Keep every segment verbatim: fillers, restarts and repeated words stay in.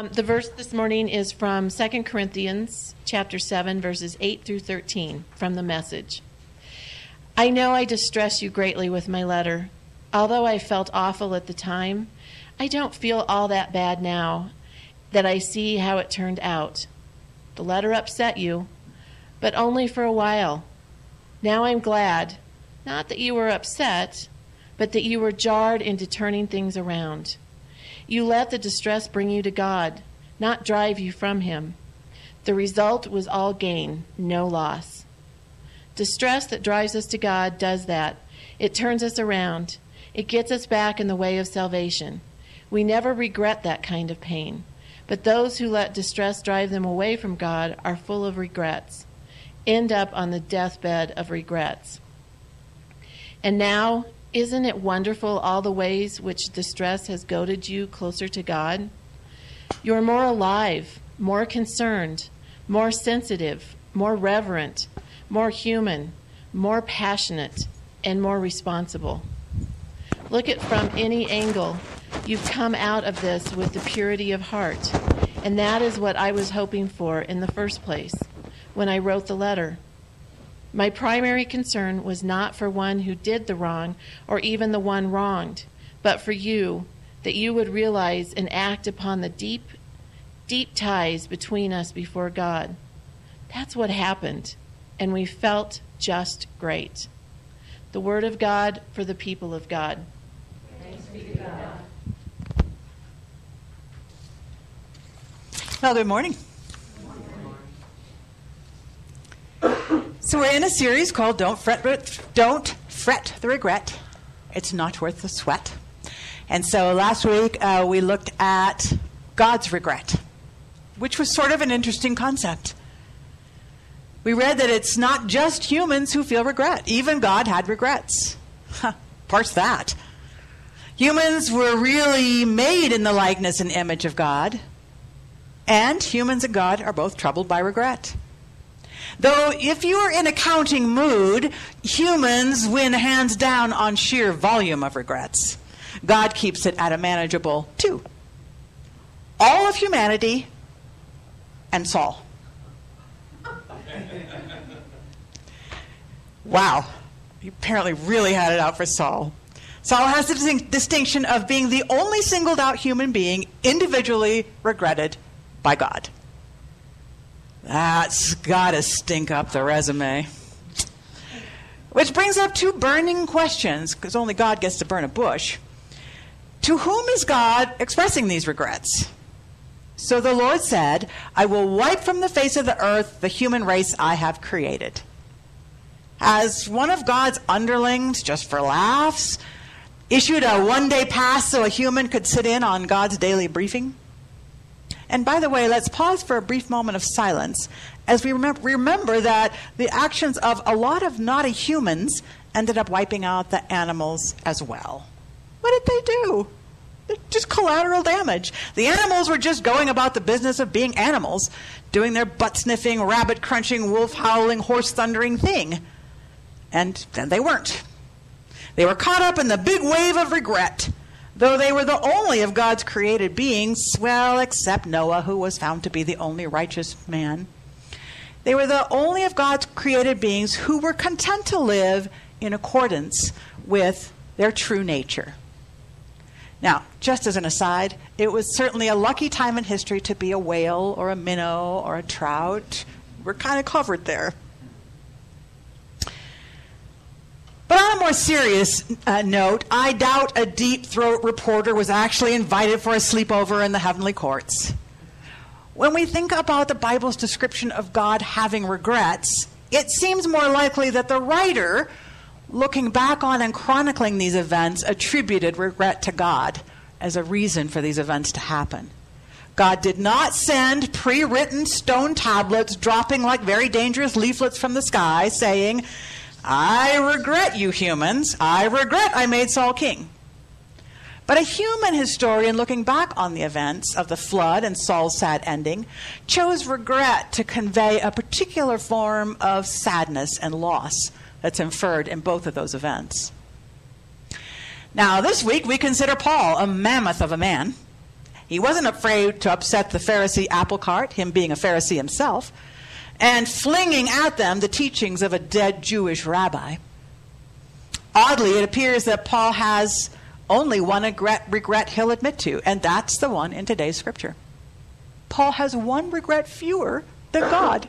Um, the verse this morning is from Second Corinthians chapter seven, verses eight through thirteen, from the Message. I know I distress you greatly with my letter. Although I felt awful at the time, I don't feel all that bad now that I see how it turned out. The letter upset you, but only for a while. Now I'm glad, not that you were upset, but that you were jarred into turning things around. You let the distress bring you to God, not drive you from Him. The result was all gain, no loss. Distress that drives us to God does that. It turns us around. It gets us back in the way of salvation. We never regret that kind of pain. But those who let distress drive them away from God are full of regrets, end up on the deathbed of regrets. And now, isn't it wonderful all the ways which distress has goaded you closer to God? You're more alive, more concerned, more sensitive, more reverent, more human, more passionate, and more responsible. Look at from any angle. You've come out of this with the purity of heart, and that is what I was hoping for in the first place when I wrote the letter. My primary concern was not for one who did the wrong or even the one wronged, but for you, that you would realize and act upon the deep, deep ties between us before God. That's what happened, and we felt just great. The Word of God for the people of God. Thanks be to God. Well, good morning. So we're in a series called Don't Fret, Don't Fret the Regret. It's not worth the sweat. And so last week uh, we looked at God's regret, which was sort of an interesting concept. We read that it's not just humans who feel regret. Even God had regrets. Huh, parse that. Humans were really made in the likeness and image of God. And humans and God are both troubled by regret. Though if you are in a counting mood, humans win hands down on sheer volume of regrets. God keeps it at a manageable two. All of humanity and Saul. Wow. You apparently really had it out for Saul. Saul has the dis- distinction of being the only singled out human being individually regretted by God. That's got to stink up the resume. Which brings up two burning questions, because only God gets to burn a bush. To whom is God expressing these regrets? So the Lord said, I will wipe from the face of the earth the human race I have created. As one of God's underlings, just for laughs, issued a one-day pass so a human could sit in on God's daily briefing? And by the way, let's pause for a brief moment of silence as we remember, remember that the actions of a lot of naughty humans ended up wiping out the animals as well. What did they do? Just collateral damage. The animals were just going about the business of being animals, doing their butt-sniffing, rabbit-crunching, wolf-howling, horse-thundering thing. And then they weren't. They were caught up in the big wave of regret. Though they were the only of God's created beings, well, except Noah, who was found to be the only righteous man. They were the only of God's created beings who were content to live in accordance with their true nature. Now, just as an aside, it was certainly a lucky time in history to be a whale or a minnow or a trout. We're kind of covered there. But on a more serious uh, note, I doubt a deep-throat reporter was actually invited for a sleepover in the heavenly courts. When we think about the Bible's description of God having regrets, it seems more likely that the writer, looking back on and chronicling these events, attributed regret to God as a reason for these events to happen. God did not send pre-written stone tablets dropping like very dangerous leaflets from the sky saying, I regret you humans. I regret I made Saul king. But a human historian looking back on the events of the flood and Saul's sad ending chose regret to convey a particular form of sadness and loss that's inferred in both of those events. Now, this week we consider Paul a mammoth of a man. He wasn't afraid to upset the Pharisee apple cart, him being a Pharisee himself, and flinging at them the teachings of a dead Jewish rabbi. Oddly, it appears that Paul has only one regret, regret he'll admit to, and that's the one in today's scripture. Paul has one regret fewer than God.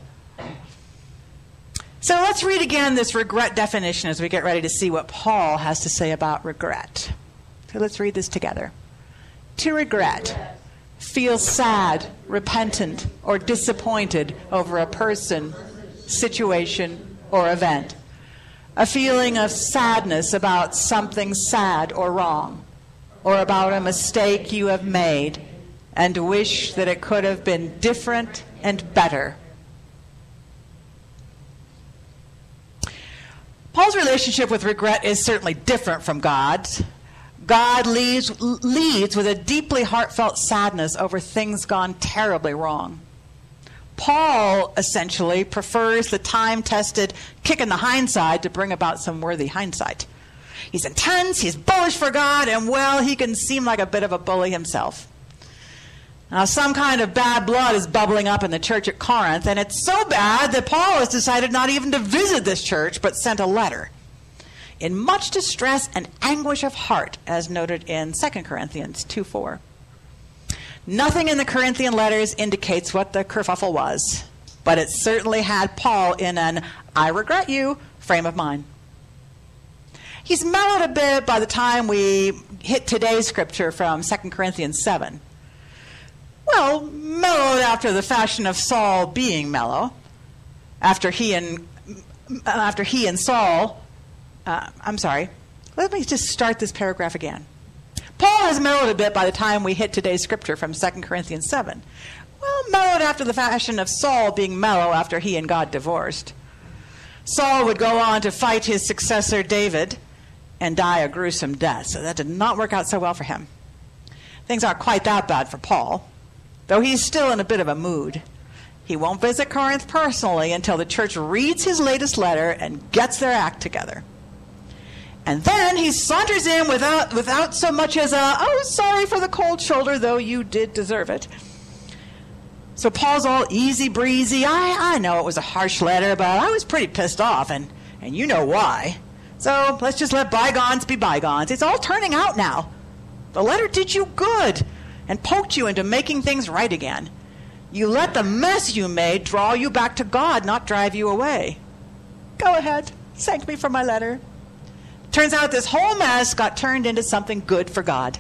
So let's read again this regret definition as we get ready to see what Paul has to say about regret. So let's read this together. To regret, feel sad, repentant, or disappointed over a person, situation, or event. A feeling of sadness about something sad or wrong, or about a mistake you have made and wish that it could have been different and better. Paul's relationship with regret is certainly different from God's. God leads, leads with a deeply heartfelt sadness over things gone terribly wrong. Paul essentially prefers the time-tested kick in the hindside to bring about some worthy hindsight. He's intense, he's bullish for God, and well, he can seem like a bit of a bully himself. Now, some kind of bad blood is bubbling up in the church at Corinth, and it's so bad that Paul has decided not even to visit this church, but sent a letter in much distress and anguish of heart, as noted in Second Corinthians two four. Nothing in the Corinthian letters indicates what the kerfuffle was, but it certainly had Paul in an I regret you frame of mind. He's mellowed a bit by the time we hit today's scripture from Second Corinthians seven. Well, mellowed after the fashion of Saul being mellow, after he and after he and Saul, uh, I'm sorry, let me just start this paragraph again. Paul has mellowed a bit by the time we hit today's scripture from Second Corinthians seven. Well, mellowed after the fashion of Saul being mellow after he and God divorced. Saul would go on to fight his successor David and die a gruesome death, so that did not work out so well for him. Things aren't quite that bad for Paul, though he's still in a bit of a mood. He won't visit Corinth personally until the church reads his latest letter and gets their act together. And then he saunters in without without so much as a, oh, sorry for the cold shoulder, though you did deserve it. So Paul's all easy breezy. I, I know it was a harsh letter, but I was pretty pissed off, and, and you know why. So let's just let bygones be bygones. It's all turning out now. The letter did you good and poked you into making things right again. You let the mess you made draw you back to God, not drive you away. Go ahead. Thank me for my letter. Turns out this whole mess got turned into something good for God.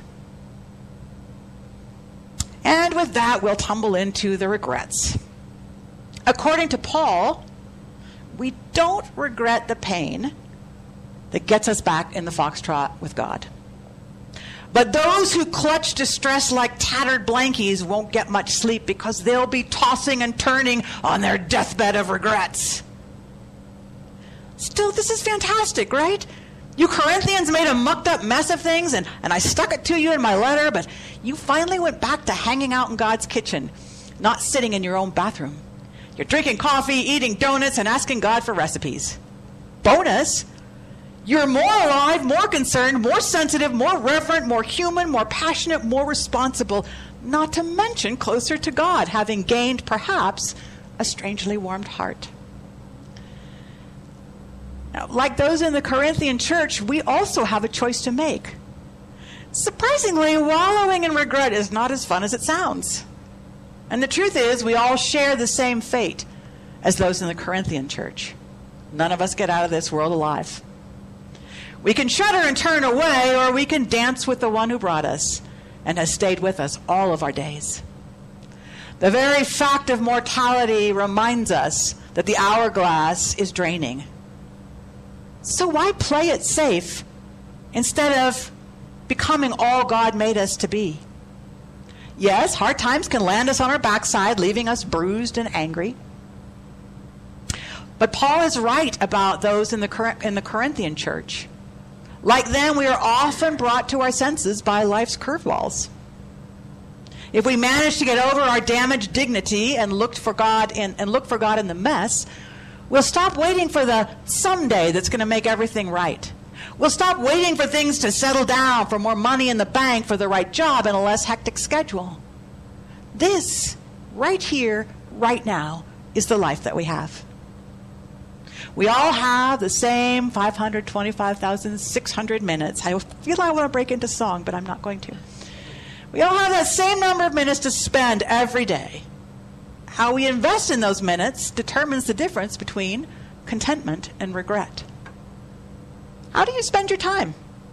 And with that, we'll tumble into the regrets. According to Paul, we don't regret the pain that gets us back in the foxtrot with God. But those who clutch distress like tattered blankies won't get much sleep because they'll be tossing and turning on their deathbed of regrets. Still, this is fantastic, right? You Corinthians made a mucked up mess of things, and, and I stuck it to you in my letter, but you finally went back to hanging out in God's kitchen, not sitting in your own bathroom. You're drinking coffee, eating donuts, and asking God for recipes. Bonus, you're more alive, more concerned, more sensitive, more reverent, more human, more passionate, more responsible, not to mention closer to God, having gained, perhaps, a strangely warmed heart. Now, like those in the Corinthian church, we also have a choice to make. Surprisingly, wallowing in regret is not as fun as it sounds. And the truth is, we all share the same fate as those in the Corinthian church. None of us get out of this world alive. We can shudder and turn away, or we can dance with the one who brought us and has stayed with us all of our days. The very fact of mortality reminds us that the hourglass is draining. So why play it safe instead of becoming all God made us to be? Yes, hard times can land us on our backside, leaving us bruised and angry. But Paul is right about those in the, in the Corinthian church. Like them, we are often brought to our senses by life's curveballs. If we manage to get over our damaged dignity and look for God in, and look for God in the mess, we'll stop waiting for the someday that's going to make everything right. We'll stop waiting for things to settle down, for more money in the bank, for the right job, and a less hectic schedule. This, right here, right now, is the life that we have. We all have the same five hundred twenty-five thousand six hundred minutes. I feel I want to break into song, but I'm not going to. We all have that same number of minutes to spend every day. How we invest in those minutes determines the difference between contentment and regret. How do you spend your time?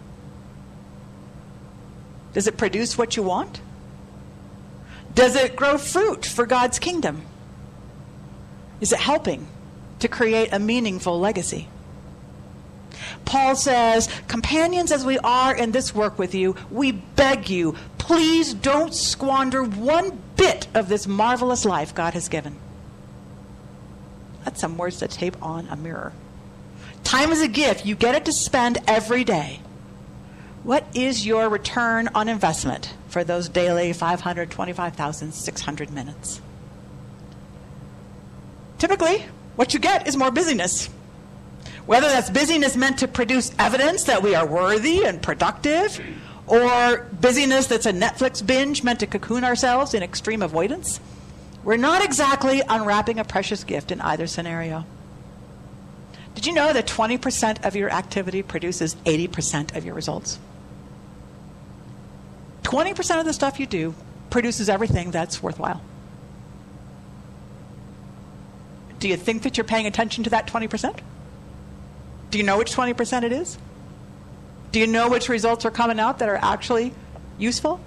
Does it produce what you want? Does it grow fruit for God's kingdom? Is it helping to create a meaningful legacy? Paul says, companions as we are in this work with you, we beg you, please don't squander one bit of this marvelous life God has given. That's some words to tape on a mirror. Time is a gift. You get it to spend every day. What is your return on investment for those daily five hundred twenty-five thousand six hundred minutes? Typically, what you get is more busyness. Whether that's busyness meant to produce evidence that we are worthy and productive, or busyness that's a Netflix binge meant to cocoon ourselves in extreme avoidance, we're not exactly unwrapping a precious gift in either scenario. Did you know that twenty percent of your activity produces eighty percent of your results? twenty percent of the stuff you do produces everything that's worthwhile. Do you think that you're paying attention to that twenty percent? Do you know which twenty percent it is? Do you know which results are coming out that are actually useful?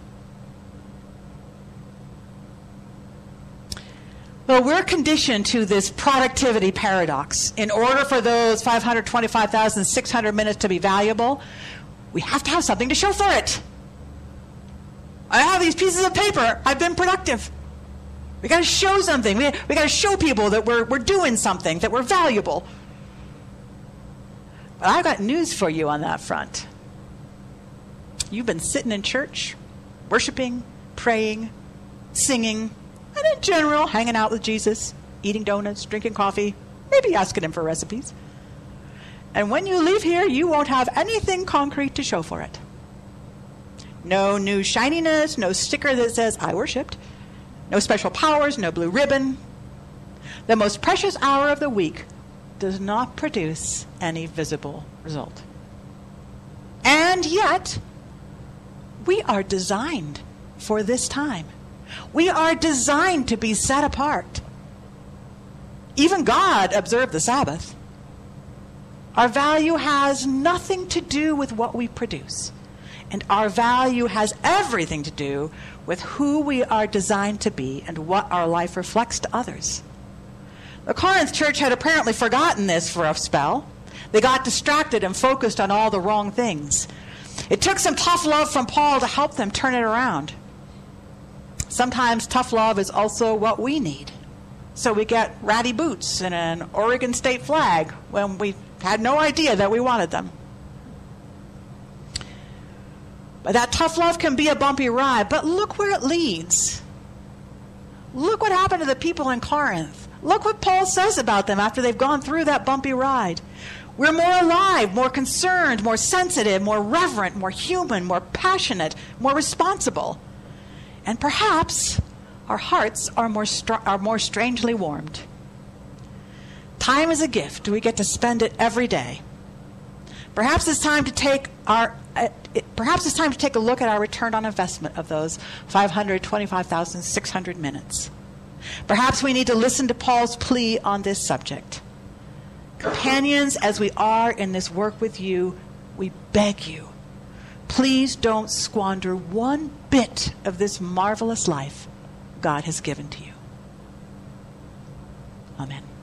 Well, we're conditioned to this productivity paradox. In order for those five hundred twenty-five thousand six hundred minutes to be valuable, we have to have something to show for it. I have these pieces of paper. I've been productive. We got to show something. We, we got to show people that we're, we're doing something, that we're valuable. But I've got news for you on that front. You've been sitting in church, worshiping, praying, singing, and in general, hanging out with Jesus, eating donuts, drinking coffee, maybe asking him for recipes. And when you leave here, you won't have anything concrete to show for it. No new shininess, no sticker that says, I worshipped. No special powers, no blue ribbon. The most precious hour of the week does not produce any visible result. And yet, we are designed for this time. We are designed to be set apart. Even God observed the Sabbath. Our value has nothing to do with what we produce. And our value has everything to do with who we are designed to be and what our life reflects to others. The Corinth church had apparently forgotten this for a spell. They got distracted and focused on all the wrong things. It took some tough love from Paul to help them turn it around. Sometimes tough love is also what we need. So we get ratty boots and an Oregon State flag when we had no idea that we wanted them. But that tough love can be a bumpy ride, but look where it leads. Look what happened to the people in Corinth. Look what Paul says about them after they've gone through that bumpy ride. We're more alive, more concerned, more sensitive, more reverent, more human, more passionate, more responsible. And perhaps our hearts are more str- are more strangely warmed. Time is a gift. We get to spend it every day. Perhaps it's time to take our uh, it, perhaps it's time to take a look at our return on investment of those five hundred twenty-five thousand six hundred minutes. Perhaps we need to listen to Paul's plea on this subject. Companions, as we are in this work with you, we beg you, please don't squander one bit of this marvelous life God has given to you. Amen.